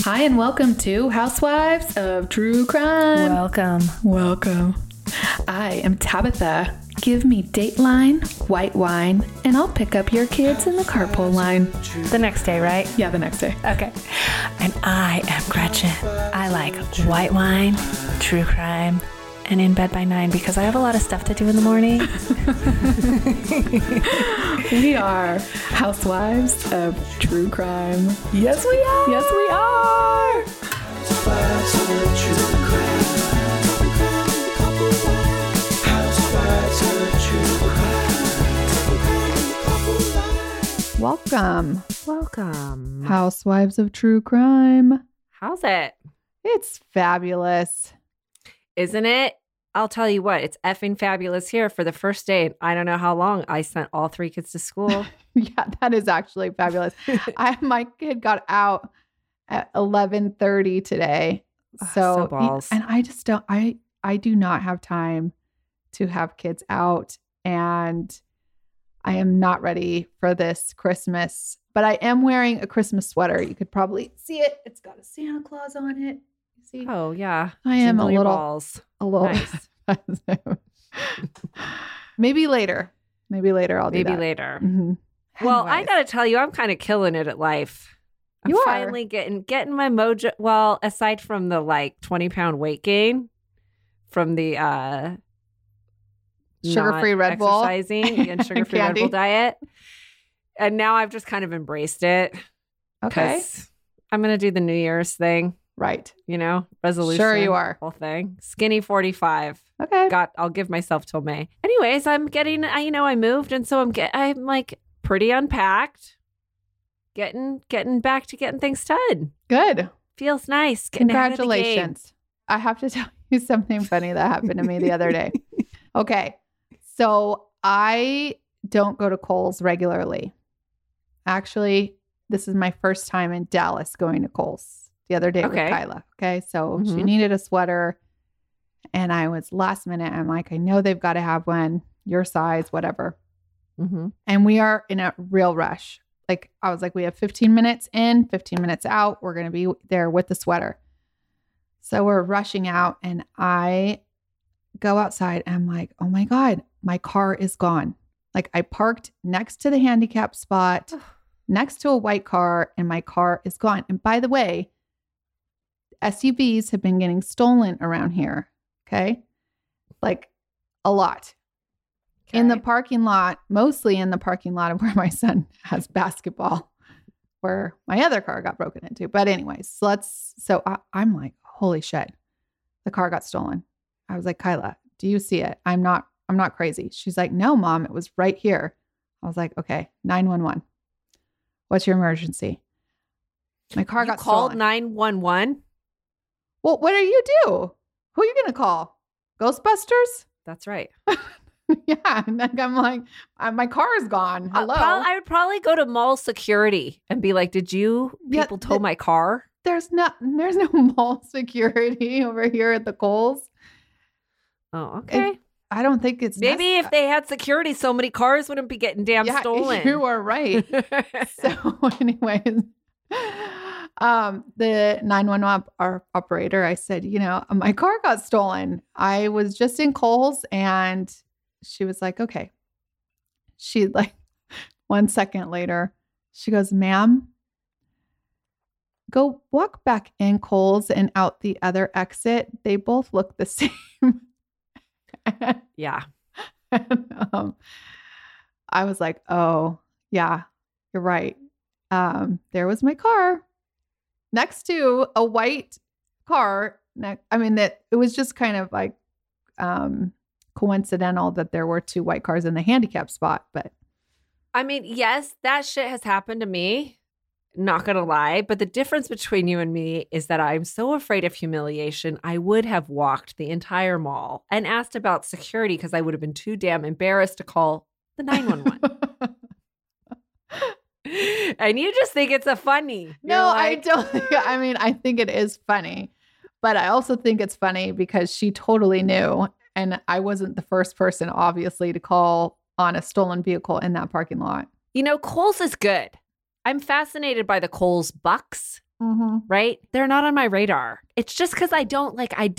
Hi, and welcome to Housewives of True Crime. Welcome. I am Tabitha. Give me Dateline, white wine, and I'll pick up your kids in the carpool line. The next day, right? Yeah, the next day. Okay. And I am Gretchen. I like white wine, true crime, and in bed by 9 because I have a lot of stuff to do in the morning. We are Housewives of True Crime. Yes, we are. Yes, we are. Housewives of True Crime. Housewives of True Crime. Welcome. Housewives of True Crime. How's it? It's fabulous. Isn't it? I'll tell you what, it's effing fabulous here for the first day. I don't know how long I sent all 3 kids to school. Yeah, that is actually fabulous. My kid got out at 11:30 today. So balls. And I just don't, I do not have time to have kids out, and I am not ready for this Christmas, but I am wearing a Christmas sweater. You could probably see it. It's got a Santa Claus on it. You see? Oh, yeah. I am Jingly a little balls. Nice. Maybe later I'll do that. Maybe later. Mm-hmm. Well, I got to tell you, I'm kind of killing it at life. I'm finally getting my mojo. Well, aside from the 20-pound weight gain from the sugar-free Red Bull exercising and sugar-free Red Bull diet. And now I've just kind of embraced it. Okay. I'm going to do the New Year's thing. Right. Resolution. Sure you are. Whole thing. Skinny 45. Okay. I'll give myself till May. Anyways, I'm getting, I moved. And so I'm pretty unpacked. Getting back to getting things done. Good. Feels nice. Congratulations. I have to tell you something funny that happened to me the other day. Okay. So I don't go to Kohl's regularly. Actually, this is my first time in Dallas going to Kohl's the other day with Kyla. Okay. So she needed a sweater, and I was last minute. I'm like, I know they've got to have one, your size, whatever. Mm-hmm. And we are in a real rush. I was like, we have 15 minutes in, 15 minutes out. We're going to be there with the sweater. So we're rushing out, and I go outside, and I'm like, oh my God, my car is gone. I parked next to the handicap spot, next to a white car, and my car is gone. And by the way, SUVs have been getting stolen around here. Okay. A lot. Okay. In the parking lot, mostly in the parking lot of where my son has basketball, where my other car got broken into. But anyways, I'm like, holy shit, the car got stolen. I was like, Kyla, do you see it? I'm not crazy. She's like, no, Mom, it was right here. I was like, okay, 911. What's your emergency? My car got called stolen. 911? Well, what do you do? Who are you going to call? Ghostbusters? That's right. Yeah. And I'm like, my car is gone. Hello. I would probably go to mall security and be like, did you people tow my car? There's no mall security over here at the Kohl's. Oh, okay. I don't think it's maybe if they had security, so many cars wouldn't be getting stolen. You are right. So anyways, the 911 operator, I said, my car got stolen. I was just in Kohl's, and she was like, okay. She 1 second later, she goes, ma'am, go walk back in Kohl's and out the other exit. They both look the same. Yeah. And, I was like, oh, yeah, you're right. There was my car next to a white car. That it was just kind of coincidental that there were 2 white cars in the handicap spot. But yes, that shit has happened to me. Not going to lie. But the difference between you and me is that I'm so afraid of humiliation. I would have walked the entire mall and asked about security because I would have been too damn embarrassed to call the 911. And you just think it's a funny. No, I don't. I think it is funny, but I also think it's funny because she totally knew. And I wasn't the first person, obviously, to call on a stolen vehicle in that parking lot. Kohl's is good. I'm fascinated by the Kohl's Bucks Mm-hmm. right? They're not on my radar. It's just because I don't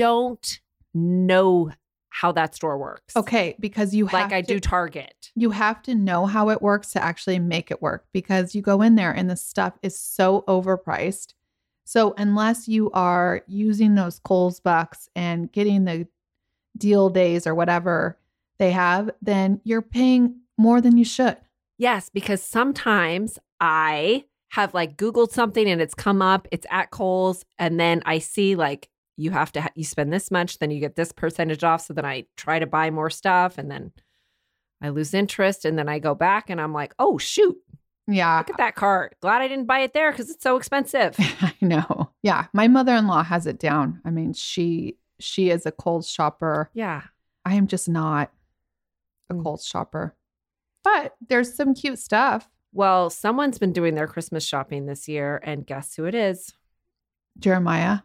know how that store works. Okay, because you have Like I do Target. You have to know how it works to actually make it work, because you go in there and the stuff is so overpriced. So unless you are using those Kohl's bucks and getting the deal days or whatever they have, then you're paying more than you should. Yes, because sometimes I have like Googled something and it's come up, it's at Kohl's, and then I see like you have to, you spend this much, then you get this percentage off. So then I try to buy more stuff and then I lose interest. And then I go back and I'm like, oh, shoot, Yeah. look at that cart. Glad I didn't buy it there because it's so expensive. I know. Yeah. My mother-in-law has it down. I mean, she is a Kohl's shopper. Yeah. I am just not a Kohl's shopper. But there's some cute stuff. Well, someone's been doing their Christmas shopping this year, and guess who it is? Jeremiah.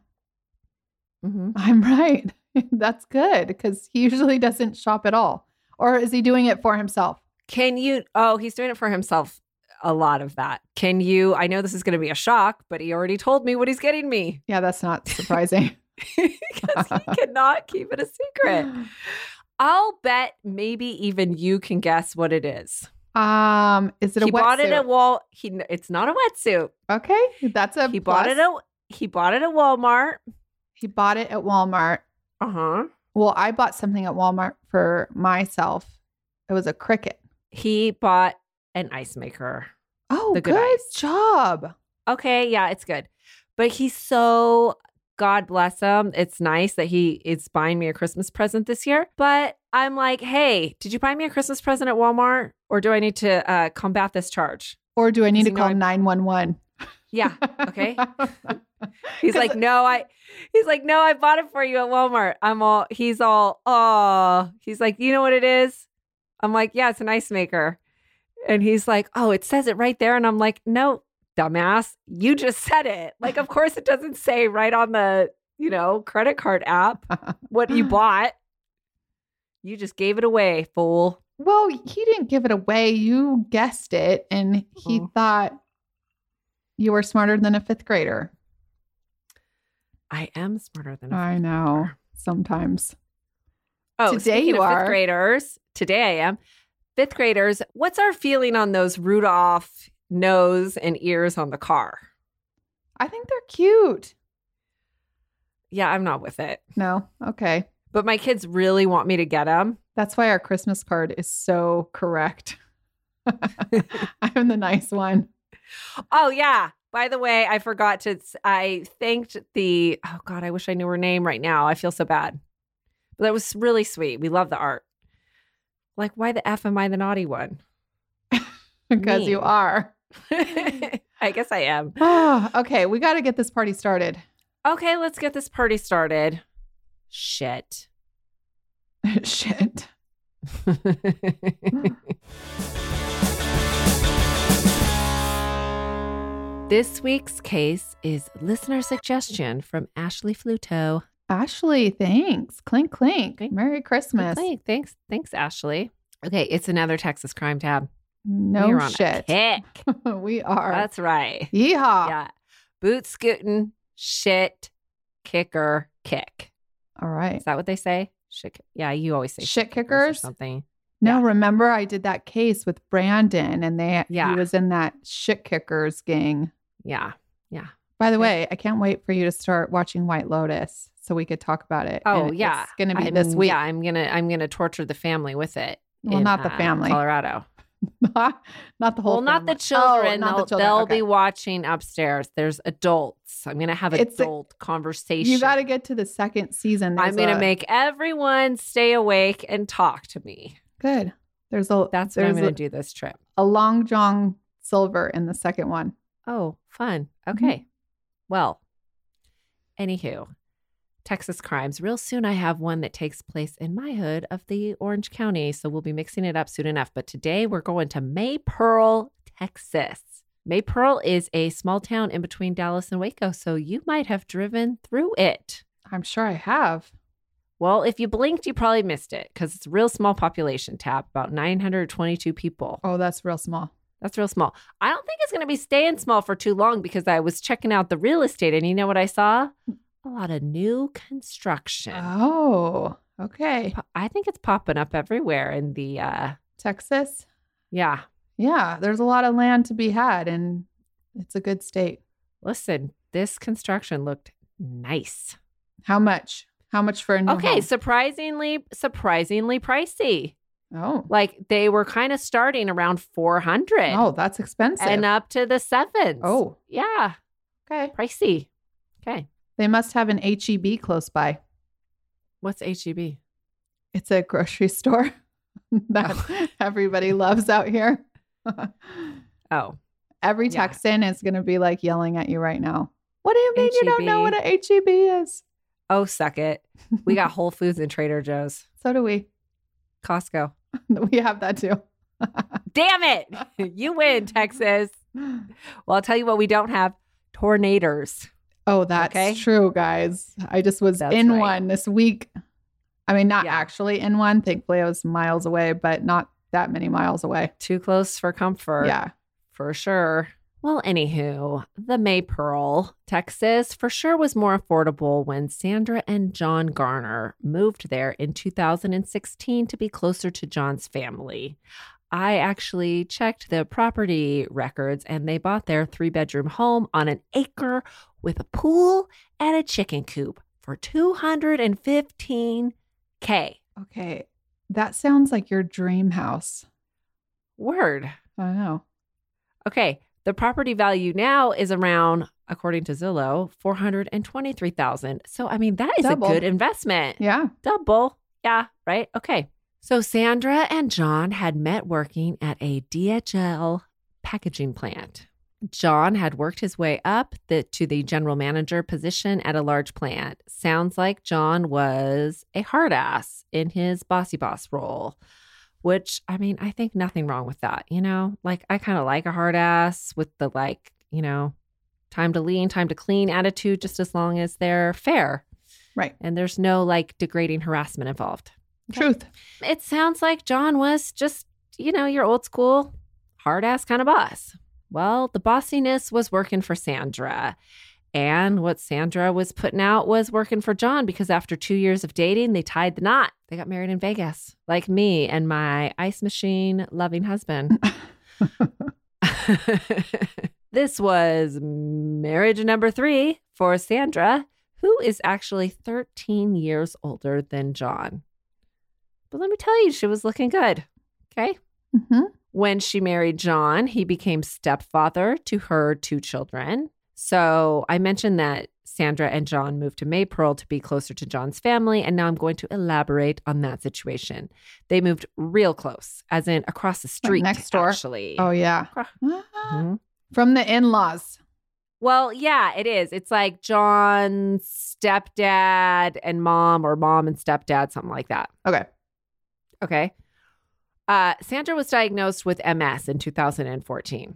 Mm-hmm. I'm right. That's good, because he usually doesn't shop at all. Or is he doing it for himself? He's doing it for himself. A lot of that. I know this is going to be a shock, but he already told me what he's getting me. Yeah, that's not surprising. Because he cannot keep it a secret. I'll bet maybe even you can guess what it is. Is it a He bought it wetsuit? at It's not a wetsuit. Okay, that's a He plus. bought it at Walmart. He bought it at Walmart. Uh-huh. Well, I bought something at Walmart for myself. It was a Cricut. He bought an ice maker. Oh, The good good ice. job. Okay, yeah, it's good. But he's so, God bless him. It's nice that he is buying me a Christmas present this year. But I'm like, hey, did you buy me a Christmas present at Walmart? Or do I need to combat this charge? Or do I need to Does he know call 911? Yeah. Okay. He's like, no, I bought it for you at Walmart. He's like, you know what it is? I'm like, yeah, it's an ice maker. And he's like, oh, it says it right there. And I'm like, no, dumbass, you just said it. Like, of course it doesn't say right on the, credit card app what you bought. You just gave it away, fool. Well, he didn't give it away. You guessed it. And he thought you were smarter than a fifth grader. I am smarter than a I fifth know. grader. Sometimes. Oh, Today speaking you of are. fifth graders, today I am. Fifth graders, what's our feeling on those Rudolph nose and ears on the car? I think they're cute. Yeah, I'm not with it. No? Okay. But my kids really want me to get them. That's why our Christmas card is so correct. I'm the nice one. Oh, yeah. By the way, I thanked oh God, I wish I knew her name right now. I feel so bad. But that was really sweet. We love the art. Like, why the F am I the naughty one? Because Mean. you are. I guess I am. Oh, okay. We got to get this party started. Okay, let's get this party started. Shit. Shit. This week's case is listener suggestion from Ashley Fluto. Ashley, thanks. Clink, clink. Clink. Merry Christmas. Thanks, Ashley. Okay, it's another Texas crime tab. No We're on shit. a kick. We are. That's right. Yeehaw. Yeah. Boot scooting, shit, kicker, kick. All right. Is that what they say? Shit. Yeah, you always say Shit or kickers? something. No, Yeah. remember I did that case with Brandon and Yeah. he was in that shit kickers gang. Yeah. By the Okay. way, I can't wait for you to start watching White Lotus so we could talk about it. Oh, And yeah. It's going to be this week. Yeah, I'm gonna torture the family with it. Well, in, not the family. Colorado. Not the whole Well, not the family. children. Oh, not the They'll children. Okay. be watching upstairs. There's adults. I'm gonna have It's a- adult conversation. You got to get to the second season. I'm There's gonna a- make everyone stay awake and talk to me. Good. That's That's what I'm there's gonna do this trip. a Long John Silver in the second one. Oh, fun. Mm-hmm. Okay. Well, anywho, Texas crimes. Real soon, I have one that takes place in my hood of the Orange County. So we'll be mixing it up soon enough. But today we're going to Maypearl, Texas. Maypearl is a small town in between Dallas and Waco. So you might have driven through it. I'm sure I have. Well, if you blinked, you probably missed it because it's a real small population tab, about 922 people. Oh, that's real small. That's real small. I don't think it's going to be staying small for too long because I was checking out the real estate and you know what I saw? A lot of new construction. Oh, okay. I think it's popping up everywhere in the, Texas. yeah. Yeah, there's a lot of land to be had, and it's a good state. Listen, this construction looked nice. How much? How much for a new Okay, home? surprisingly pricey. Oh, Like they were kind of starting around 400 oh, that's expensive. and up to the sevens. Oh, Yeah, okay. pricey. Okay. They must have an HEB close by. What's HEB? It's a grocery store that everybody loves out here. Oh, Every Yeah. Texan is going to be like yelling at you right now. What do you mean you don't know what a HEB is? oh, suck it. We got Whole Foods and Trader Joe's. So do we. Costco. We have that too. Damn it. You win, Texas. Well, I'll tell you what we don't have. Tornadoes. Oh, that's Okay. true, guys. I just was That's in right. one this week. I mean, not Yeah. actually in one. Thankfully, I was miles away, but not that many miles away. Too close for comfort. Yeah. For sure. Well, anywho, the Maypearl, Texas, for sure was more affordable when Sandra and John Garner moved there in 2016 to be closer to John's family. I actually checked the property records and they bought their 3-bedroom home on an acre with a pool and a chicken coop for $215K. Okay. That sounds like your dream house. Word. I don't know. Okay, the property value now is around, according to Zillow, $423,000. So I mean, that is Double. a good investment. Yeah. Double. Yeah, right? Okay. So Sandra and John had met working at a DHL packaging plant. John had worked his way up to the general manager position at a large plant. Sounds like John was a hard ass in his bossy boss role, which, I mean, I think nothing wrong with that, you know? Like, I kind of like a hard ass with the, like, you know, time to lean, time to clean attitude, just as long as they're fair Right. and there's no, like, degrading harassment involved. Truth. It sounds like John was just, you know, your old school hard ass kind of boss. Well, the bossiness was working for Sandra. And what Sandra was putting out was working for John because after 2 years of dating, they tied the knot. They got married in Vegas, like me and my ice machine loving husband. This was marriage number 3 for Sandra, who is actually 13 years older than John. But let me tell you, she was looking good. Okay. Mm-hmm. When she married John, he became stepfather to her 2 children. So I mentioned that Sandra and John moved to Maypearl to be closer to John's family, and now I'm going to elaborate on that situation. They moved real close, as in across the street, next door? actually. Oh, yeah. Mhm. From the in-laws. Well, yeah, it is. It's like John's stepdad and mom, or mom and stepdad, something like that. Okay. Okay. Sandra was diagnosed with MS in 2014.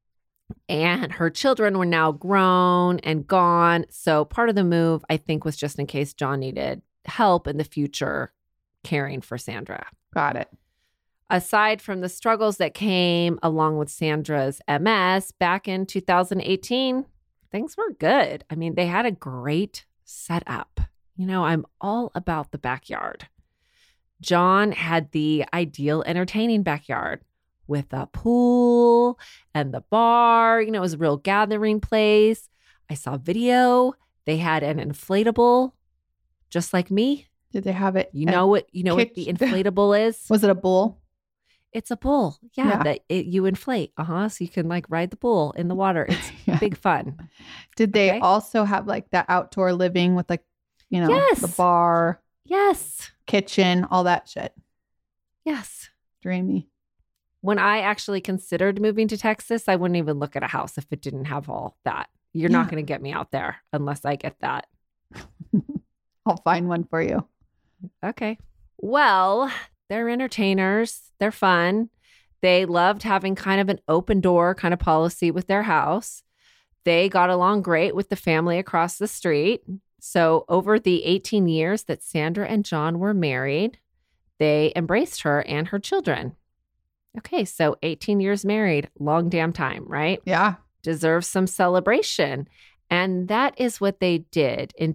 And her children were now grown and gone. So part of the move, I think, was just in case John needed help in the future caring for Sandra. Got it. Aside from the struggles that came along with Sandra's MS, back in 2018, things were good. I mean, they had a great setup. You know, I'm all about the backyard. John had the ideal entertaining backyard with a pool and the bar. You know, it was a real gathering place. I saw video. They had an inflatable, just like me. Did they have it? You know what the inflatable is? Was it a bull? It's a bull. Yeah, Yeah. that you inflate. So you can like ride the bull in the water. It's Yeah. big fun. Did they Okay. also have like that outdoor living with like, you know, Yes. the bar, Yes. kitchen, all that shit? Yes. Dreamy. When I actually considered moving to Texas, I wouldn't even look at a house if it didn't have all that. You're not Yeah. going to get me out there unless I get that. I'll find one for you. Okay. Well, they're entertainers. They're fun. They loved having kind of an open door kind of policy with their house. They got along great with the family across the street. So over the 18 years that Sandra and John were married, they embraced her and her children. Okay, so 18 years married, long damn time, right? Yeah. Deserves some celebration. And that is what they did in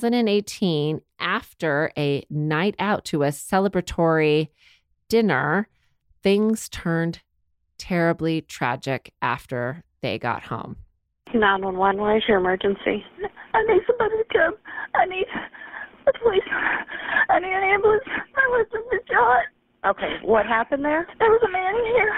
2018 after a night out to a celebratory dinner. Things turned terribly tragic after they got home. 911, what is your emergency? I need somebody to come. I need the police. I need an ambulance. My husband's been shot. Okay, what happened there? There was a man in here.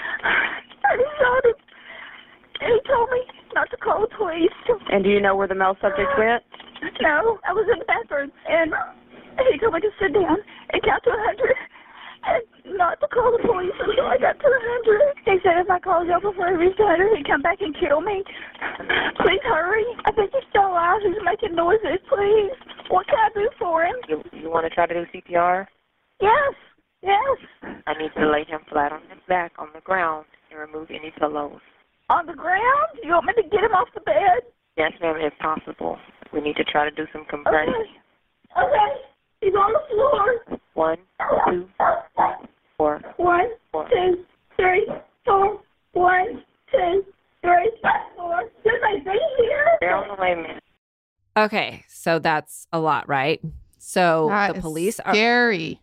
And he shot him. And he told me not to call the police. And do you know where the male subject went? No, I was in the bathroom. And he told me to sit down and count to 100. And not to call the police until I got to 100. He said if I called y'all before he reached 100, he'd come back and kill me. Please hurry. I think he's still alive. He's making noises. Please. What can I do for him? You want to try to do CPR? Yes. Yes. I need to lay him flat on his back on the ground and remove any pillows. On the ground? You want me to get him off the bed? Yes, ma'am, if possible. We need to try to do some compression. Okay. Okay. He's on the floor. 1, 2, 3, 4. 1, 2, 3, 4. 1, 2, 3, 4. Should I be here? They're on the way, ma'am. Okay, so that's a lot, right? So That the is police are... scary.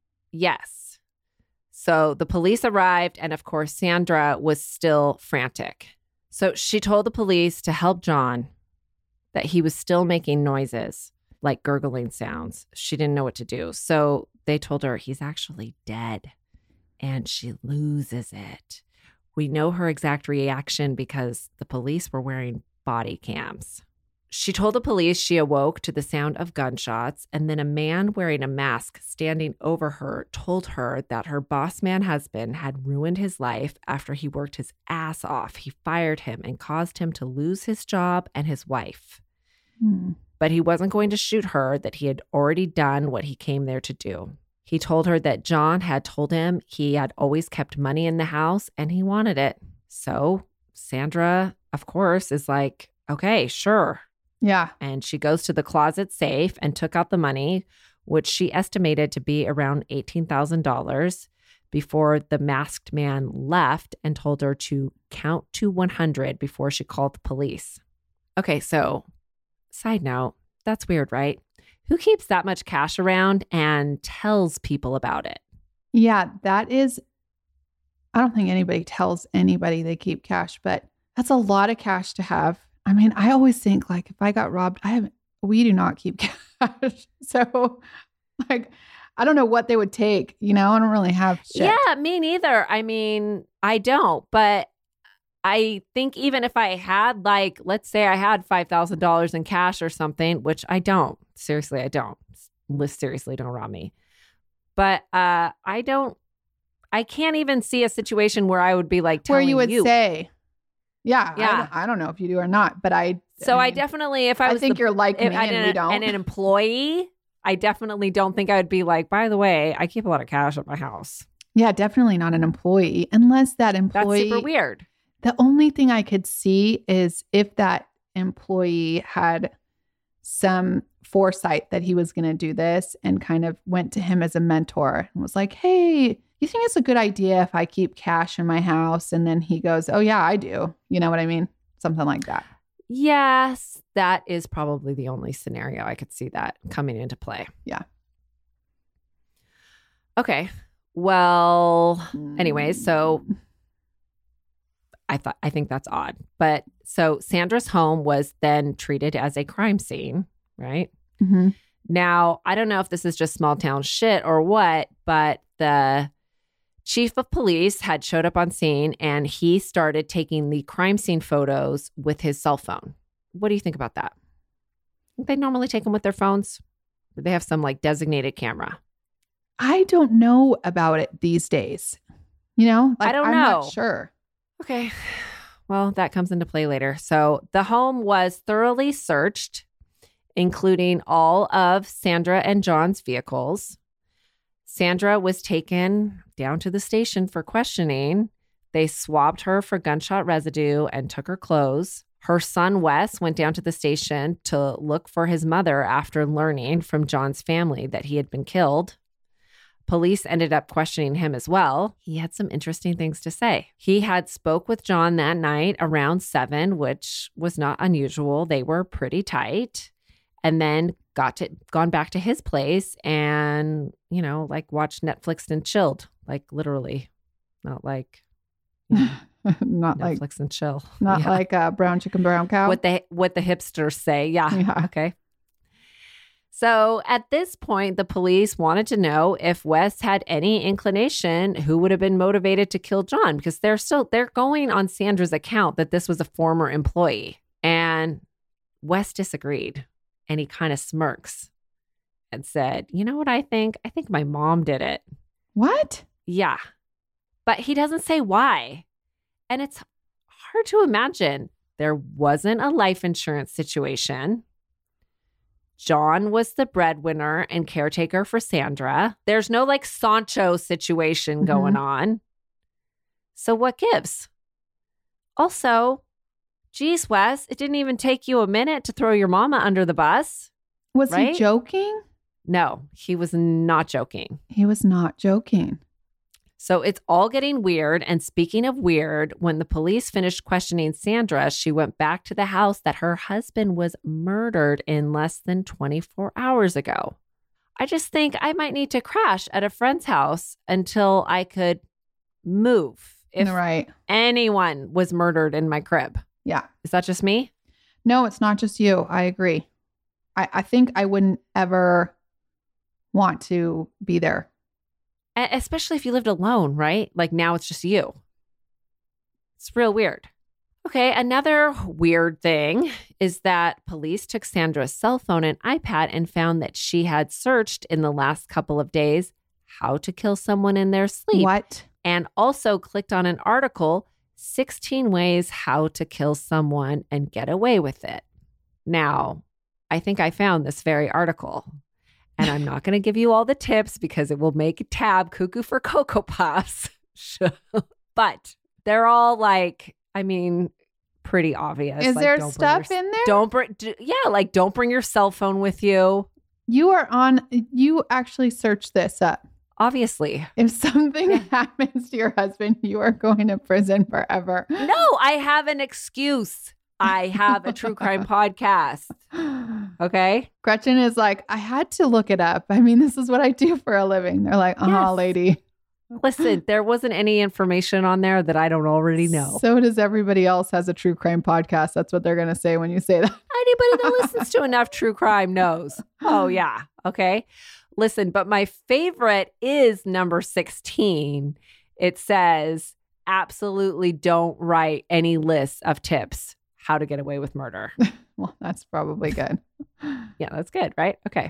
Yes. So the police arrived, and of course, Sandra was still frantic. So she told the police to help John, that he was still making noises, like gurgling sounds. She didn't know what to do. So they told her he's actually dead, and she loses it. We know her exact reaction because the police were wearing body cams. She told the police she awoke to the sound of gunshots, and then a man wearing a mask standing over her told her that her boss man husband had ruined his life after he worked his ass off. He fired him and caused him to lose his job and his wife. But he wasn't going to shoot her, that he had already done what he came there to do. He told her that John had told him he had always kept money in the house and he wanted it. So Sandra, of course, is like, okay, sure. Yeah. And she goes to the closet safe and took out the money, which she estimated to be around $18,000, before the masked man left and told her to count to 100 before she called the police. Okay, so side note, that's weird, right? Who keeps that much cash around and tells people about it? Yeah, that is, I don't think anybody tells anybody they keep cash, but that's a lot of cash to have. I mean, I always think like if I got robbed, we do not keep cash. So like, I don't know what they would take, I don't really have shit. Yeah, me neither. I mean, I don't, but I think even if I had like, let's say I had $5,000 in cash or something, which I don't. Seriously, I don't. Seriously, don't rob me. But I can't even see a situation where I would be like telling where you would say, yeah. I don't know if you do or not, but I definitely, if I was, I think you're like me and we don't. And an employee, I definitely don't think I would be like, by the way, I keep a lot of cash at my house. Yeah, definitely not an employee, unless that employee. That's super weird. The only thing I could see is if that employee had some foresight that he was going to do this and kind of went to him as a mentor and was like, hey, you think it's a good idea if I keep cash in my house? And then he goes, oh, yeah, I do. You know what I mean? Something like that. Yes, that is probably the only scenario I could see that coming into play. Yeah. Okay. Well, anyways, so I think that's odd. But so Sandra's home was then treated as a crime scene, right? Mm-hmm. Now, I don't know if this is just small town shit or what, but the chief of police had showed up on scene and he started taking the crime scene photos with his cell phone. What do you think about that? They normally take them with their phones, or they have some like designated camera. I don't know about it these days. I don't know. I'm not sure. Okay. Well, that comes into play later. So the home was thoroughly searched, including all of Sandra and John's vehicles. Sandra was taken down to the station for questioning. They swabbed her for gunshot residue and took her clothes. Her son, Wes, went down to the station to look for his mother after learning from John's family that he had been killed. police ended up questioning him as well. He had some interesting things to say. He had spoke with John that night around 7, which was not unusual. They were pretty tight. And then gone back to his place and, like watched Netflix and chilled, like literally, not like not like Netflix and chill. not Yeah. like brown chicken, brown cow. What the hipsters say. Yeah. Yeah. Okay. So at this point, the police wanted to know if Wes had any inclination who would have been motivated to kill John, because they're going on Sandra's account that this was a former employee. And Wes disagreed, and he kind of smirks and said, "You know what I think? I think my mom did it." What? Yeah. But he doesn't say why. And it's hard to imagine. There wasn't a life insurance situation. John was the breadwinner and caretaker for Sandra. There's no like Sancho situation going on. So what gives? Also, geez, Wes, it didn't even take you a minute to throw your mama under the bus. Was Right? he joking? No, he was not joking. He was not joking. So it's all getting weird. And speaking of weird, when the police finished questioning Sandra, she went back to the house that her husband was murdered in less than 24 hours ago. I just think I might need to crash at a friend's house until I could move if Right. anyone was murdered in my crib. Yeah. Is that just me? No, it's not just you. I agree. I think I wouldn't ever want to be there. Especially if you lived alone, right? Like now it's just you. It's real weird. Okay, another weird thing is that police took Sandra's cell phone and iPad and found that she had searched in the last couple of days how to kill someone in their sleep. What? And also clicked on an article, 16 ways how to kill someone and get away with it. Now, I think I found this very article. And I'm not going to give you all the tips because it will make a tab cuckoo for Cocoa Puffs. But they're all like, I mean, pretty obvious. Is Like, there don't bring stuff your- in there? Don't bring your cell phone with you. You actually searched this up. Obviously. If something happens to your husband, you are going to prison forever. No, I have an excuse. I have a true crime podcast. Okay. Gretchen is like, I had to look it up. I mean, this is what I do for a living. They're like, Yes. lady. Listen, there wasn't any information on there that I don't already know. So does everybody else has a true crime podcast. That's what they're going to say when you say that. Anybody that listens to enough true crime knows. Oh, yeah. Okay. Listen, but my favorite is number 16. It says, absolutely don't write any lists of tips how to get away with murder. Well, that's probably good. Yeah, that's good, right? Okay.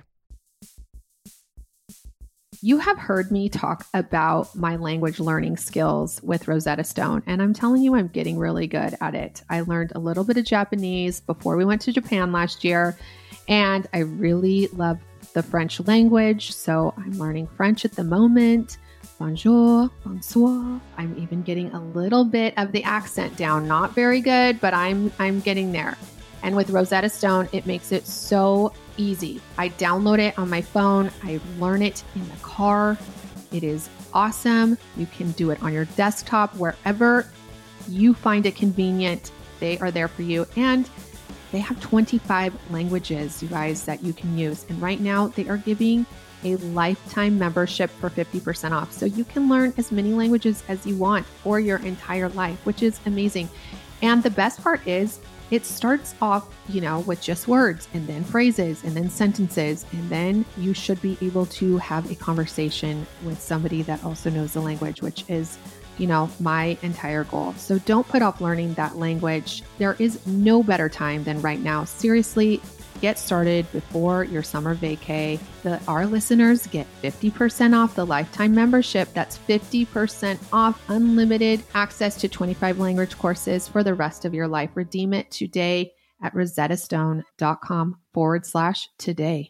You have heard me talk about my language learning skills with Rosetta Stone, and I'm telling you, I'm getting really good at it. I learned a little bit of Japanese before we went to Japan last year, and I really love the French language. So I'm learning French at the moment. Bonjour, bonsoir. I'm even getting a little bit of the accent down. Not very good, but I'm getting there. And with Rosetta Stone, it makes it so easy. I download it on my phone. I learn it in the car. It is awesome. You can do it on your desktop, wherever you find it convenient. They are there for you. And they have 25 languages, you guys, that you can use. And right now they are giving a lifetime membership for 50% off. So you can learn as many languages as you want for your entire life, which is amazing. And the best part is it starts off, with just words and then phrases and then sentences. And then you should be able to have a conversation with somebody that also knows the language, which is, my entire goal. So don't put off learning that language. There is no better time than right now. Seriously, get started before your summer vacay. Our listeners get 50% off the lifetime membership. That's 50% off unlimited access to 25 language courses for the rest of your life. Redeem it today at rosettastone.com/today.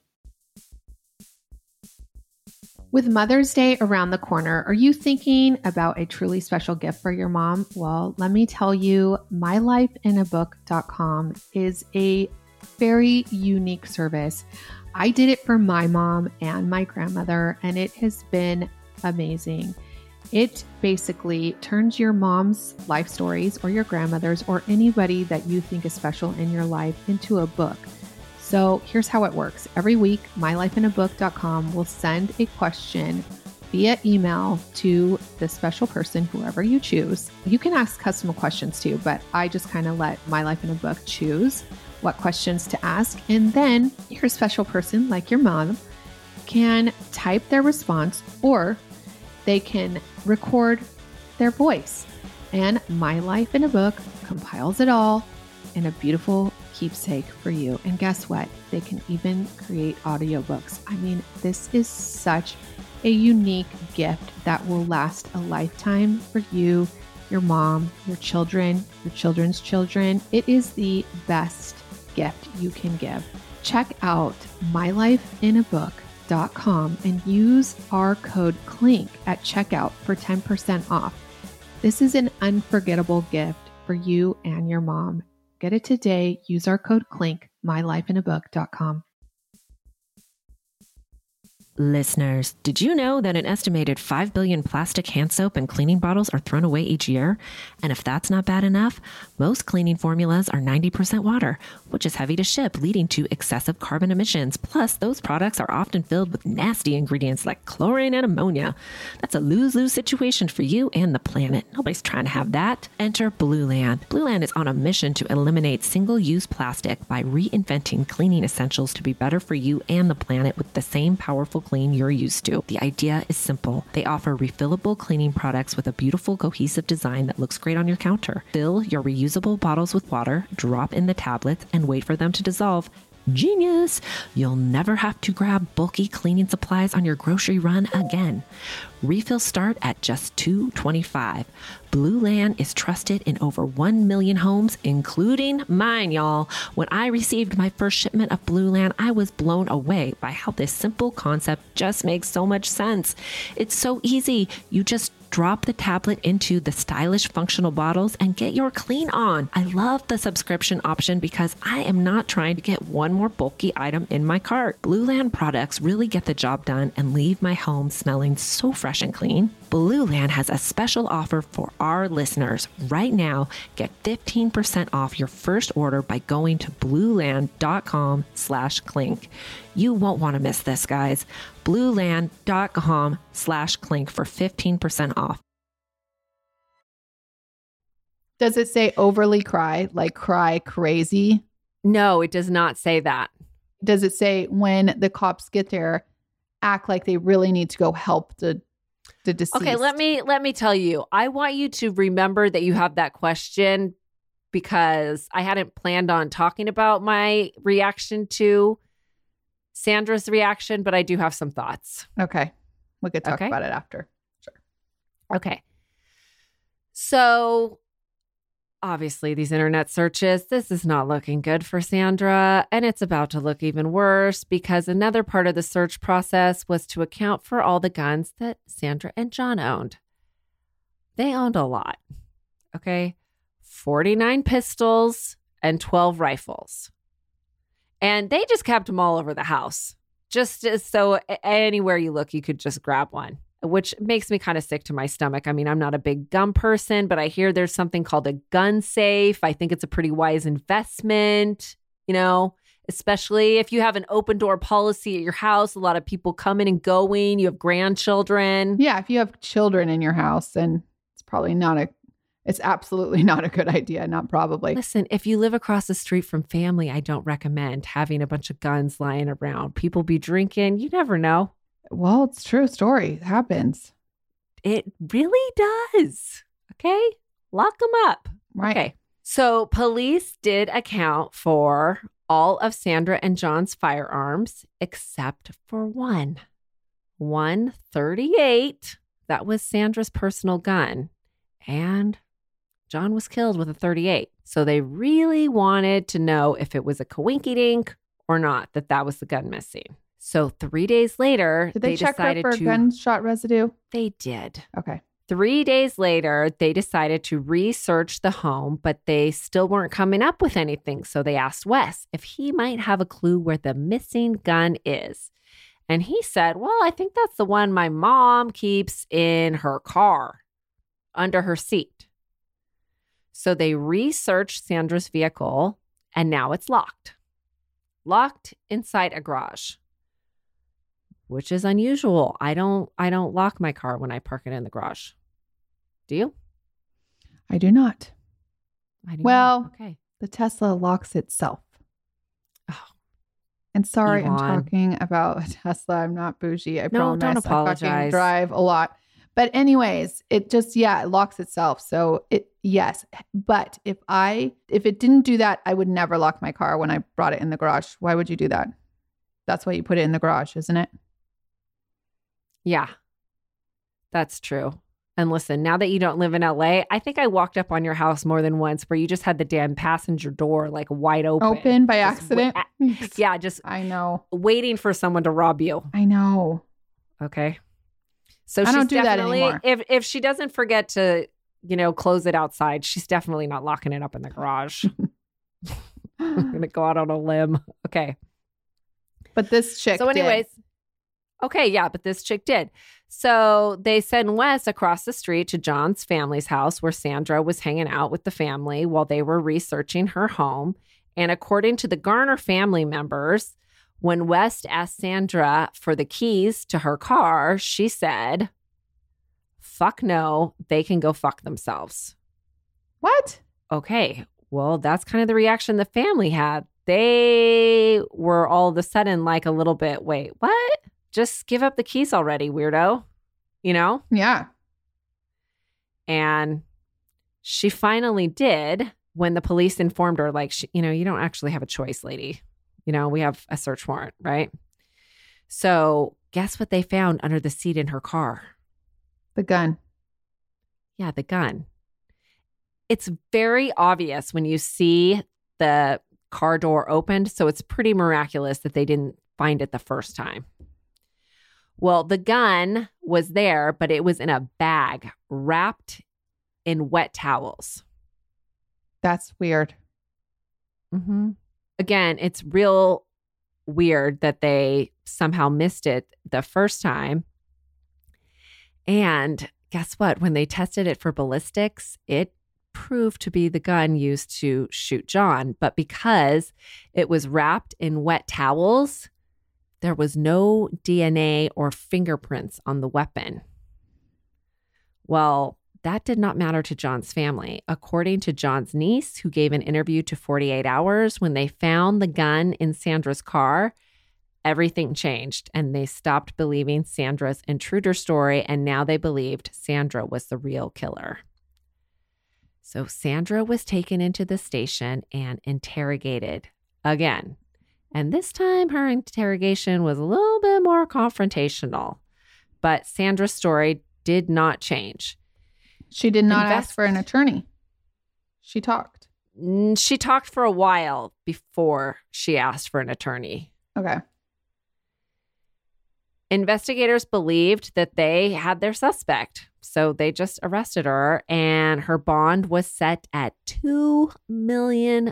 With Mother's Day around the corner, are you thinking about a truly special gift for your mom? Well, let me tell you, mylifeinabook.com is a very unique service. I did it for my mom and my grandmother, and it has been amazing. It basically turns your mom's life stories or your grandmother's or anybody that you think is special in your life into a book. So here's how it works. Every week, mylifeinabook.com will send a question via email to the special person, whoever you choose. You can ask custom questions too, but I just kind of let My Life in a Book choose what questions to ask. And then your special person, like your mom, can type their response or they can record their voice. And My Life in a Book compiles it all in a beautiful keepsake for you. And guess what? They can even create audiobooks. I mean, this is such a unique gift that will last a lifetime for you, your mom, your children, your children's children. It is the best gift you can give. Check out mylifeinabook.com and use our code CLINK at checkout for 10% off. This is an unforgettable gift for you and your mom. Get it today. Use our code CLINK, mylifeinabook.com. Listeners, did you know that an estimated 5 billion plastic hand soap and cleaning bottles are thrown away each year? And if that's not bad enough, most cleaning formulas are 90% water, which is heavy to ship, leading to excessive carbon emissions. Plus, those products are often filled with nasty ingredients like chlorine and ammonia. That's a lose-lose situation for you and the planet. Nobody's trying to have that. Enter Blueland. Blueland is on a mission to eliminate single-use plastic by reinventing cleaning essentials to be better for you and the planet with the same powerful clean you're used to. The idea is simple. They offer refillable cleaning products with a beautiful cohesive design that looks great on your counter. Fill your reusable bottles with water, drop in the tablets, and wait for them to dissolve. Genius! You'll never have to grab bulky cleaning supplies on your grocery run again. Refills start at just $2.25. Blueland is trusted in over 1 million homes, including mine, y'all. When I received my first shipment of Blueland, I was blown away by how this simple concept just makes so much sense. It's so easy. You just drop the tablet into the stylish functional bottles and get your clean on. I love the subscription option because I am not trying to get one more bulky item in my cart. Blueland products really get the job done and leave my home smelling so fresh and clean. Blueland has a special offer for our listeners. Right now, get 15% off your first order by going to blueland.com/clink. You won't want to miss this, guys. blueland.com/clink for 15% off. Does it say overly cry, like cry crazy? No, it does not say that. Does it say when the cops get there, act like they really need to go help the deceased? Okay, let me tell you. I want you to remember that you have that question because I hadn't planned on talking about my reaction to Sandra's reaction, but I do have some thoughts. Okay. We could talk about it after. Sure. Okay. So obviously these internet searches, this is not looking good for Sandra, and it's about to look even worse because another part of the search process was to account for all the guns that Sandra and John owned. They owned a lot. Okay. 49 pistols and 12 rifles. And they just kept them all over the house. Just so anywhere you look, you could just grab one, which makes me kind of sick to my stomach. I mean, I'm not a big gun person, but I hear there's something called a gun safe. I think it's a pretty wise investment, you know, especially if you have an open door policy at your house, a lot of people coming and going, you have grandchildren. Yeah, if you have children in your house, then it's probably it's absolutely not a good idea, not probably. Listen, if you live across the street from family, I don't recommend having a bunch of guns lying around. People be drinking. You never know. Well, it's a true story. It happens. It really does. Okay? Lock them up. Right. Okay. So police did account for all of Sandra and John's firearms except for one. 138. That was Sandra's personal gun. And John was killed with a 38. So they really wanted to know if it was a coinkydink or not, that was the gun missing. So 3 days later, did they check decided for gunshot residue? They did. Okay. 3 days later, they decided to research the home, but they still weren't coming up with anything. So they asked Wes if he might have a clue where the missing gun is. And he said, well, I think that's the one my mom keeps in her car under her seat. So they researched Sandra's vehicle and now it's locked inside a garage, which is unusual. I don't lock my car when I park it in the garage. Do you? I do not. I do Well, not. Okay. The Tesla locks itself. Oh, And sorry, I'm Elon. talking about a Tesla. I'm not bougie. I No, promise. don't I apologize. fucking drive a lot. But anyways, it just, it locks itself. So yes. But if it didn't do that, I would never lock my car when I brought it in the garage. Why would you do that? That's why you put it in the garage, isn't it? yeah, that's true. And listen, now that you don't live in LA, I think I walked up on your house more than once where you just had the damn passenger door like wide open. Open by Just accident. Yeah, just I know. waiting for someone to rob you. I know. Okay. So I she's don't do that definitely, anymore. if she doesn't forget to, close it outside, she's definitely not locking it up in the garage. I'm going to go out on a limb. Okay. But this chick So anyways, okay, yeah, but this chick did. So they send Wes across the street to John's family's house where Sandra was hanging out with the family while they were researching her home. And according to the Garner family members, when West asked Sandra for the keys to her car, she said, fuck no, they can go fuck themselves. What? Okay, well, that's kind of the reaction the family had. They were all of a sudden like a little bit, wait, what? Just give up the keys already, weirdo. Yeah. And she finally did when the police informed her, like, you don't actually have a choice, lady. We have a search warrant, right? So guess what they found under the seat in her car? The gun. Yeah, the gun. It's very obvious when you see the car door opened. So it's pretty miraculous that they didn't find it the first time. Well, the gun was there, but it was in a bag wrapped in wet towels. That's weird. Mm-hmm. Again, it's real weird that they somehow missed it the first time. And guess what? When they tested it for ballistics, it proved to be the gun used to shoot John. But because it was wrapped in wet towels, there was no DNA or fingerprints on the weapon. Well, that did not matter to John's family. According to John's niece, who gave an interview to 48 Hours, when they found the gun in Sandra's car, everything changed and they stopped believing Sandra's intruder story. And now they believed Sandra was the real killer. So Sandra was taken into the station and interrogated again. And this time her interrogation was a little bit more confrontational. But Sandra's story did not change. She did not ask for an attorney. She talked. She talked for a while before she asked for an attorney. Okay. Investigators believed that they had their suspect, so they just arrested her, and her bond was set at $2 million.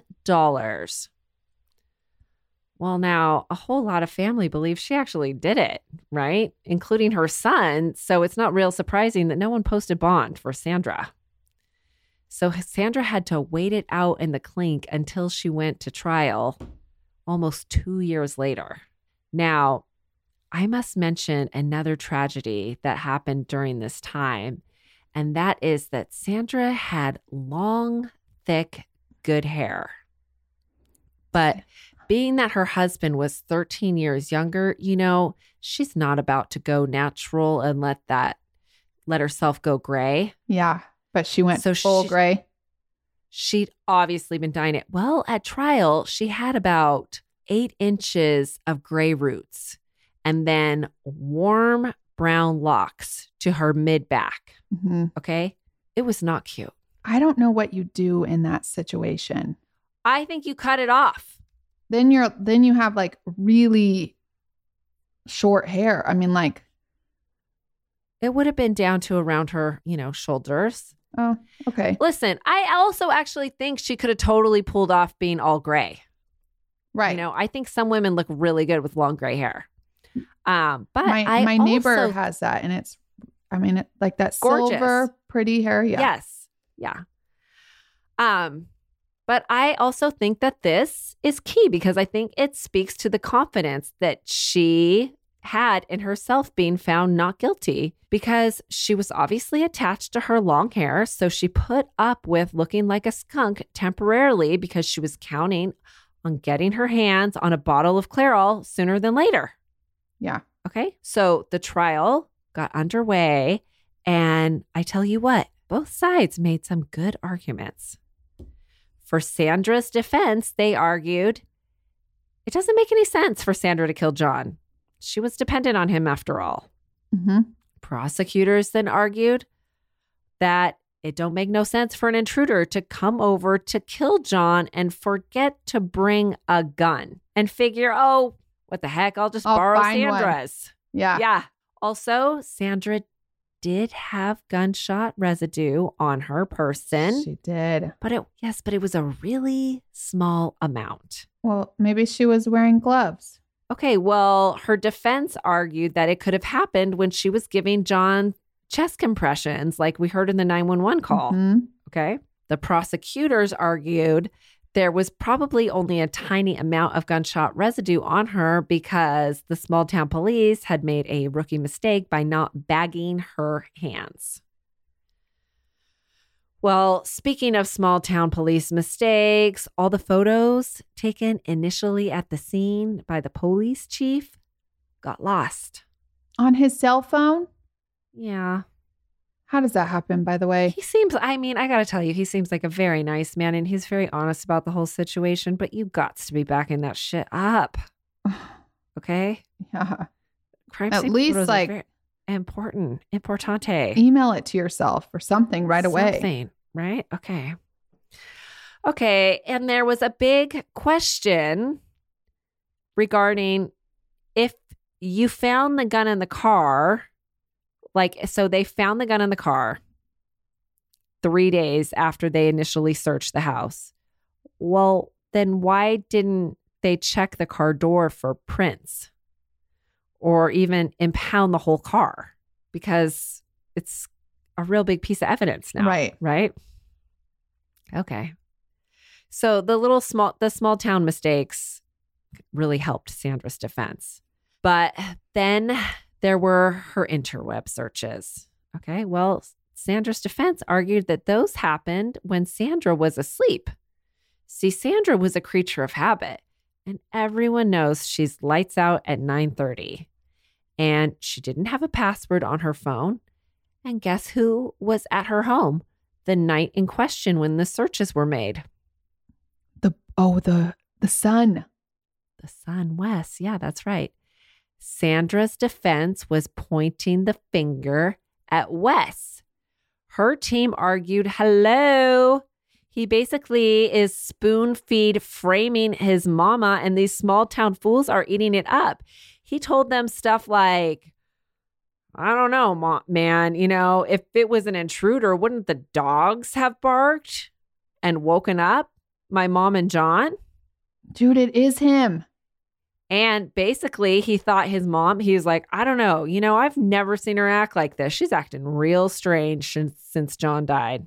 Well, now, a whole lot of family believes she actually did it, right? Including her son. So it's not real surprising that no one posted bond for Sandra. So Sandra had to wait it out in the clink until she went to trial almost 2 years later. Now, I must mention another tragedy that happened during this time, and that is that Sandra had long, thick, good hair. But being that her husband was 13 years younger, she's not about to go natural and let herself go gray. Yeah. But she went So full gray. She'd obviously been dyeing it. Well, at trial, she had about 8 inches of gray roots and then warm brown locks to her mid-back. Mm-hmm. Okay? It was not cute. I don't know what you do in that situation. I think you cut it off. Then you have like really short hair. I mean, like, it would have been down to around her, shoulders. oh, okay. Listen, I also actually think she could have totally pulled off being all gray. Right. I think some women look really good with long gray hair. But my I neighbor also, has that, and it's, I mean, like that Gorgeous. silver, pretty hair. Yeah. Yes. Yeah. But I also think that this is key because I think it speaks to the confidence that she had in herself being found not guilty because she was obviously attached to her long hair. So she put up with looking like a skunk temporarily because she was counting on getting her hands on a bottle of Clairol sooner than later. Yeah. Okay. So the trial got underway. And I tell you what, both sides made some good arguments. For Sandra's defense, they argued it doesn't make any sense for Sandra to kill John. She was dependent on him after all. Mm-hmm. Prosecutors then argued that it don't make no sense for an intruder to come over to kill John and forget to bring a gun and figure, oh, what the heck, I'll just borrow find one. Sandra's. Yeah. Yeah. Also, Sandra did have gunshot residue on her person. She did. But it was a really small amount. Well, maybe she was wearing gloves. Okay, well, her defense argued that it could have happened when she was giving John chest compressions like we heard in the 911 call. Mhm. Okay. The prosecutors argued there was probably only a tiny amount of gunshot residue on her because the small town police had made a rookie mistake by not bagging her hands. Well, speaking of small town police mistakes, all the photos taken initially at the scene by the police chief got lost. On his cell phone? Yeah. How does that happen, by the way? He seems, I mean, I got to tell you, he seems like a very nice man and he's very honest about the whole situation, but you got to be backing that shit up. Okay? Yeah. Crime At scene least, photos are like, very importante. Email it to yourself or something right away. Something, right? Okay. Okay. And there was a big question regarding if you found the gun in the car. Like, so they found the gun in the car 3 days after they initially searched the house. Well, then why didn't they check the car door for prints or even impound the whole car? Because it's a real big piece of evidence now. Right? Okay. So the small town mistakes really helped Sandra's defense. But then there were her interweb searches. Okay, well, Sandra's defense argued that those happened when Sandra was asleep. See, Sandra was a creature of habit, and everyone knows she's lights out at 9:30. And she didn't have a password on her phone. And guess who was at her home the night in question when the searches were made? The son. The son, Wes. Yeah, that's right. Sandra's defense was pointing the finger at Wes. Her team argued, hello. He basically is spoon-feed framing his mama, and these small town fools are eating it up. He told them stuff like, I don't know, man, you know, if it was an intruder, wouldn't the dogs have barked and woken up my mom and John? Dude, it is him. And basically, he thought his mom, he was like, I don't know, you know, I've never seen her act like this. She's acting real strange since John died.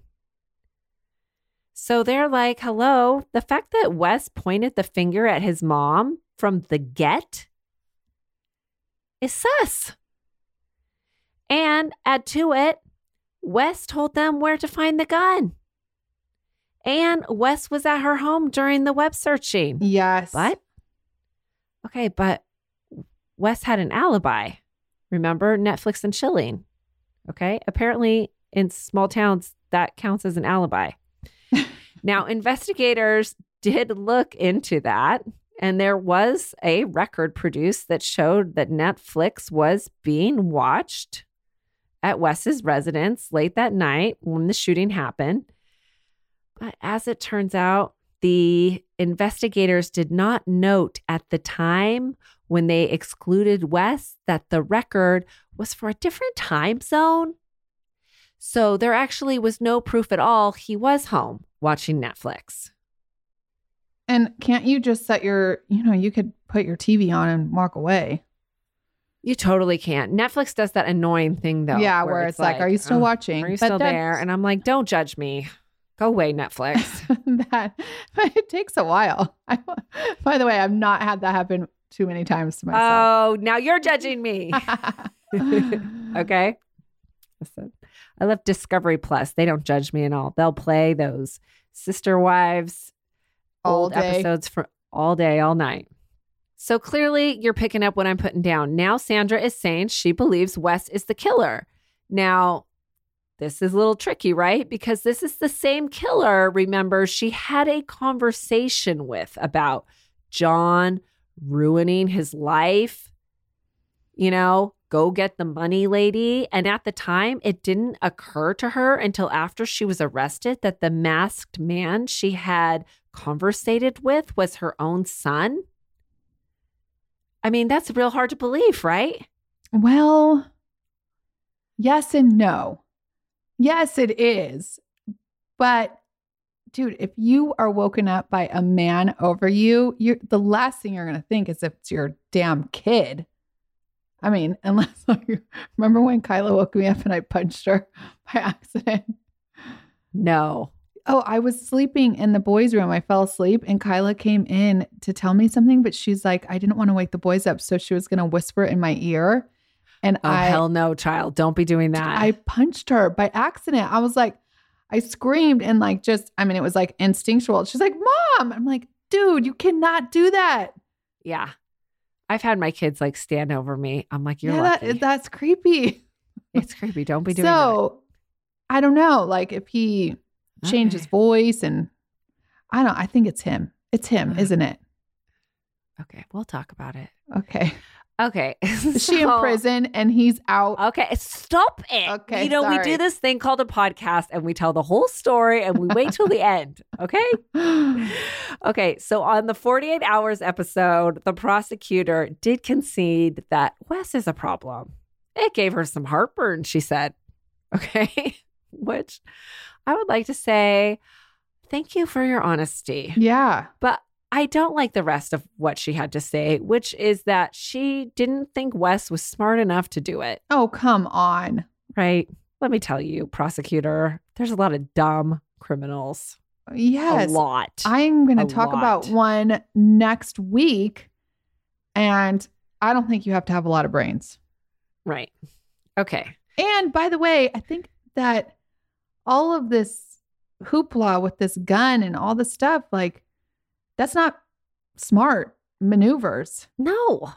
So they're like, hello, the fact that Wes pointed the finger at his mom from the get is sus. And add to it, Wes told them where to find the gun. And Wes was at her home during the web searching. Yes. But Wes had an alibi. Remember, Netflix and chilling. Okay. Apparently in small towns, that counts as an alibi. Now, investigators did look into that, and there was a record produced that showed that Netflix was being watched at Wes's residence late that night when the shooting happened. But as it turns out, the investigators did not note at the time when they excluded Wes that the record was for a different time zone. So there actually was no proof at all he was home watching Netflix. And can't you just set you could put your TV on and walk away? You totally can't. Netflix does that annoying thing though. Yeah, where it's like, are you still watching? Are you But still that's- there? And I'm like, don't judge me. Go away, Netflix. But it takes a while. By the way, I've not had that happen too many times to myself. Oh, now you're judging me. Okay. Listen, I love Discovery Plus. They don't judge me at all. They'll play those Sister Wives All old day. episodes for all day, all night. So clearly you're picking up what I'm putting down. Now Sandra is saying she believes Wes is the killer. Now, this is a little tricky, right? Because this is the same killer, remember, she had a conversation with about John ruining his life. You know, go get the money, lady. And at the time, it didn't occur to her until after she was arrested that the masked man she had conversated with was her own son. I mean, that's real hard to believe, right? Well, yes and no. Yes, it is. But dude, if you are woken up by a man over you, the last thing you're going to think is if it's your damn kid. I mean, unless you remember when Kyla woke me up and I punched her by accident. No. Oh, I was sleeping in the boys' room. I fell asleep and Kyla came in to tell me something, but she's like, I didn't want to wake the boys up. So she was going to whisper in my ear. And Oh, hell no, child. Don't be doing that. I punched her by accident. I was like, I screamed and like it was like instinctual. She's like, Mom. I'm like, dude, you cannot do that. Yeah. I've had my kids like stand over me. I'm like, you're lucky. That's creepy. It's creepy. Don't be doing that. So I don't know. Like if he changed his voice and I think it's him. It's him, isn't it? Okay. We'll talk about it. Okay. Okay. Is she in prison and he's out? Okay. Stop it. Okay, You know, we sorry. do this thing called a podcast and we tell the whole story and we wait till the end. Okay. Okay. So on the 48 Hours episode, the prosecutor did concede that Wes is a problem. It gave her some heartburn, she said. Okay. Which I would like to say, thank you for your honesty. Yeah. But I don't like the rest of what she had to say, which is that she didn't think Wes was smart enough to do it. Oh, come on. Right? Let me tell you, prosecutor, there's a lot of dumb criminals. Yes. A lot. I'm going A to talk lot. about one next week. And I don't think you have to have a lot of brains. Right. Okay. And by the way, I think that all of this hoopla with this gun and all this stuff, like, that's not smart maneuvers. No,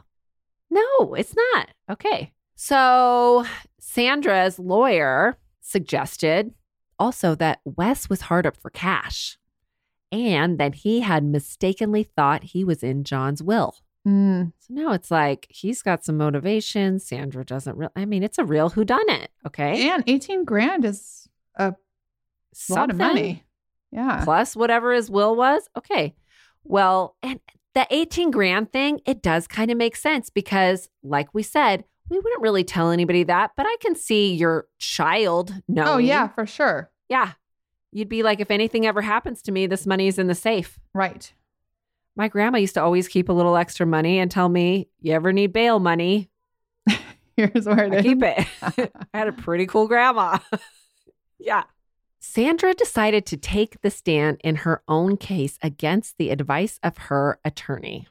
it's not. Okay. So Sandra's lawyer suggested also that Wes was hard up for cash and that he had mistakenly thought he was in John's will. Mm. So now it's like he's got some motivation. Sandra doesn't really, it's a real whodunit. Okay. And 18 grand is a lot of money. Yeah. Plus whatever his will was. Okay. Well, and the 18 grand thing, it does kind of make sense because like we said, we wouldn't really tell anybody that, but I can see your child knowing. Oh, yeah, for sure. Yeah. You'd be like, if anything ever happens to me, this money is in the safe. Right. My grandma used to always keep a little extra money and tell me, you ever need bail money, Here's where it I is. keep it. I had a pretty cool grandma. Yeah. Sandra decided to take the stand in her own case against the advice of her attorney.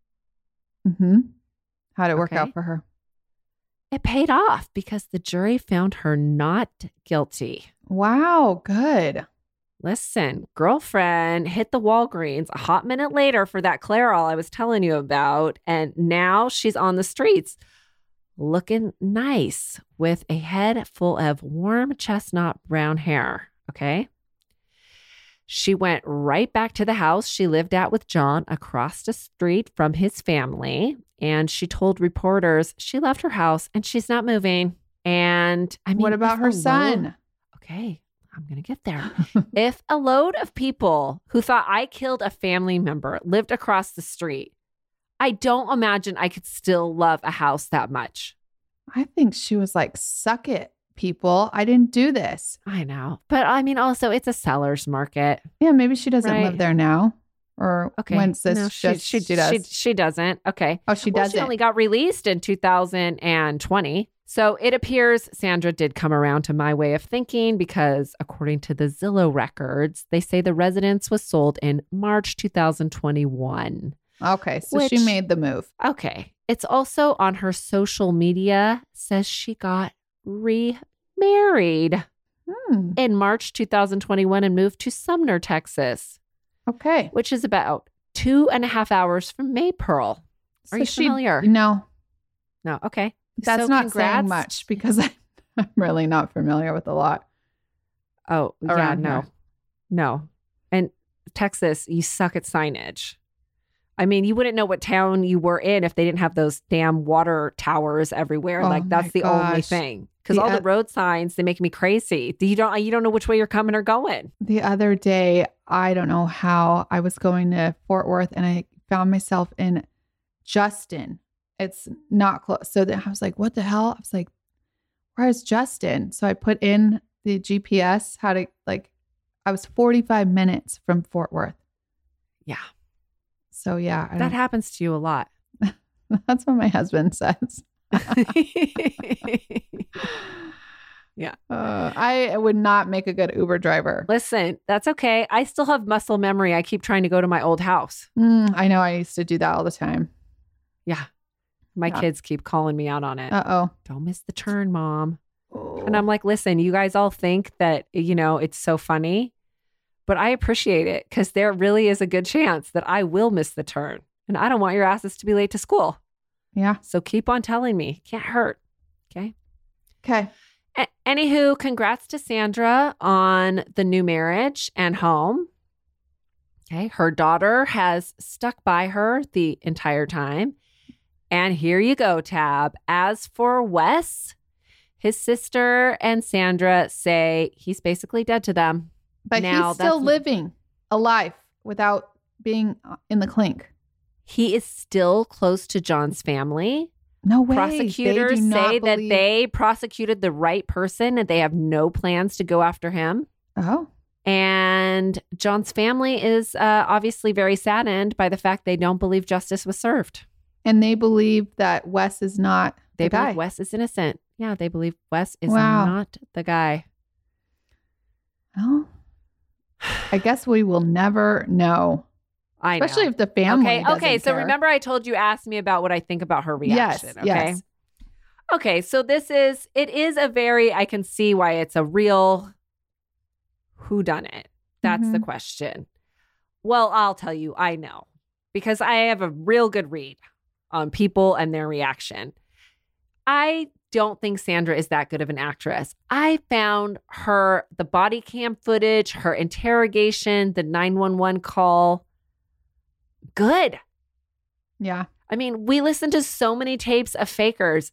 Mm-hmm. How'd it work Okay. out for her? It paid off because the jury found her not guilty. Wow, good. Listen, girlfriend hit the Walgreens a hot minute later for that Clairol I was telling you about. And now she's on the streets looking nice with a head full of warm chestnut brown hair. Okay. She went right back to the house she lived at with John across the street from his family. And she told reporters she left her house and she's not moving. And I mean, What about if her a load- son? Okay, I'm going to get there. If a load of people who thought I killed a family member lived across the street, I don't imagine I could still love a house that much. I think she was like, suck it, people. I didn't do this. I know. But I mean, also, it's a seller's market. Yeah, maybe she doesn't Right. live there now. Or Okay. when's this? No, just, she does. She doesn't. Okay. Oh, she Well, doesn't. she only got released in 2020. So it appears Sandra did come around to my way of thinking because according to the Zillow records, they say the residence was sold in March 2021. Okay. So she Which- made the move. Okay. It's also on her social media says she got remarried in March 2021 and moved to Sumner, Texas, Okay. which is about 2.5 hours from Maypearl. Are you familiar? No, No. Okay. that's So not congrats. saying much because I'm really not familiar with a lot. Oh, yeah, around no. here. No. And Texas, you suck at signage. I mean, you wouldn't know what town you were in if they didn't have those damn water towers everywhere. Oh Like that's my the only gosh. thing. Because The all the oth- road signs, they make me crazy. You don't know which way you're coming or going. The other day, I don't know how I was going to Fort Worth and I found myself in Justin. It's not close. So then I was like, what the hell? I was like, where's Justin? So I put in the GPS, I was 45 minutes from Fort Worth. Yeah. So yeah, That happens to you a lot. that's what my husband says. Yeah. I would not make a good Uber driver. Listen, that's okay. I still have muscle memory. I keep trying to go to my old house. I know I used to do that all the time. Yeah. My Yeah. kids keep calling me out on it. Uh-oh. Don't miss the turn, Mom. And I'm like, listen, you guys all think that, it's so funny, but I appreciate it because there really is a good chance that I will miss the turn. And I don't want your asses to be late to school. Yeah. So keep on telling me. Can't hurt. Okay. Okay. Anywho, congrats to Sandra on the new marriage and home. Okay. Her daughter has stuck by her the entire time. And here you go, Tab. As for Wes, his sister and Sandra say he's basically dead to them. But Now, he's still that's- living a life without being in the clink. He is still close to John's family. No way. Prosecutors They do not say that believe- they prosecuted the right person and they have no plans to go after him. Oh. And John's family is obviously very saddened by the fact they don't believe justice was served. And they believe that Wes is not They the guy. believe Wes is innocent. Yeah, they believe Wes is Wow. not the guy. Oh. I guess we will never know. I know. Especially if the family Okay. doesn't Okay. So care. remember, I told you, asked me about what I think about her reaction. Yes, Okay. yes. Okay. So it is a very, I can see why it's a real whodunit. That's the Mhm. question. Well, I'll tell you, I know because I have a real good read on people and their reaction. I don't think Sandra is that good of an actress. I found the body cam footage, her interrogation, the 911 call, good. Yeah. I mean, we listened to so many tapes of fakers.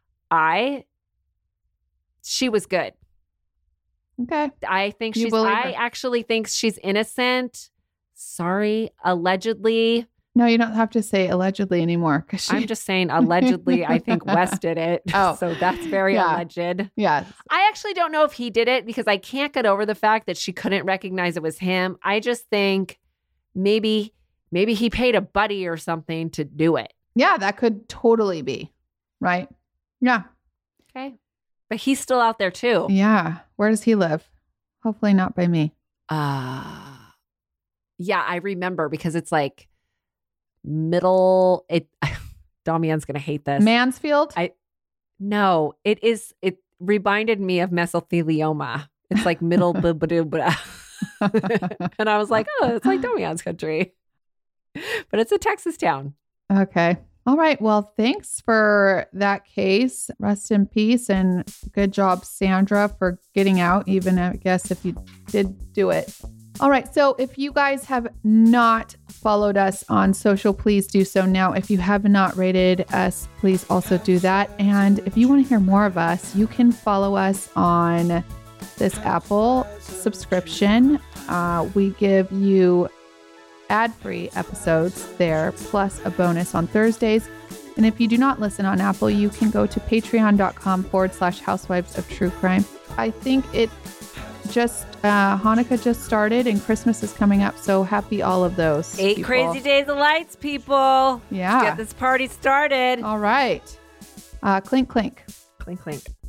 She was good. Okay. I think You believe her? I actually think she's innocent. Sorry, allegedly. No, you don't have to say allegedly anymore. Because I'm just saying allegedly. I think Wes did it. Oh. So that's very Yeah. alleged. Yeah. I actually don't know if he did it because I can't get over the fact that she couldn't recognize it was him. I just think maybe he paid a buddy or something to do it. Yeah, that could totally be. Right? Yeah. Okay. But he's still out there too. Yeah. Where does he live? Hopefully not by me. Yeah, I remember because it's like middle. Damian's gonna hate this. Mansfield? No, it reminded me of mesothelioma. It's like middle blah. And I was like, oh, it's like Damian's country. But it's a Texas town. Okay. All right. Well, thanks for that case. Rest in peace. And good job, Sandra, for getting out, even I guess if you did do it. All right. So if you guys have not followed us on social, please do so now. If you have not rated us, please also do that. And if you want to hear more of us, you can follow us on this Apple subscription. We give you ad-free episodes there, plus a bonus on Thursdays. And if you do not listen on Apple, you can go to patreon.com/housewives of true crime. I think it Hanukkah just started and Christmas is coming up. So happy all of those. 8 people. crazy days of lights, people. Yeah. Get this party started. All right. Clink, clink. Clink, clink.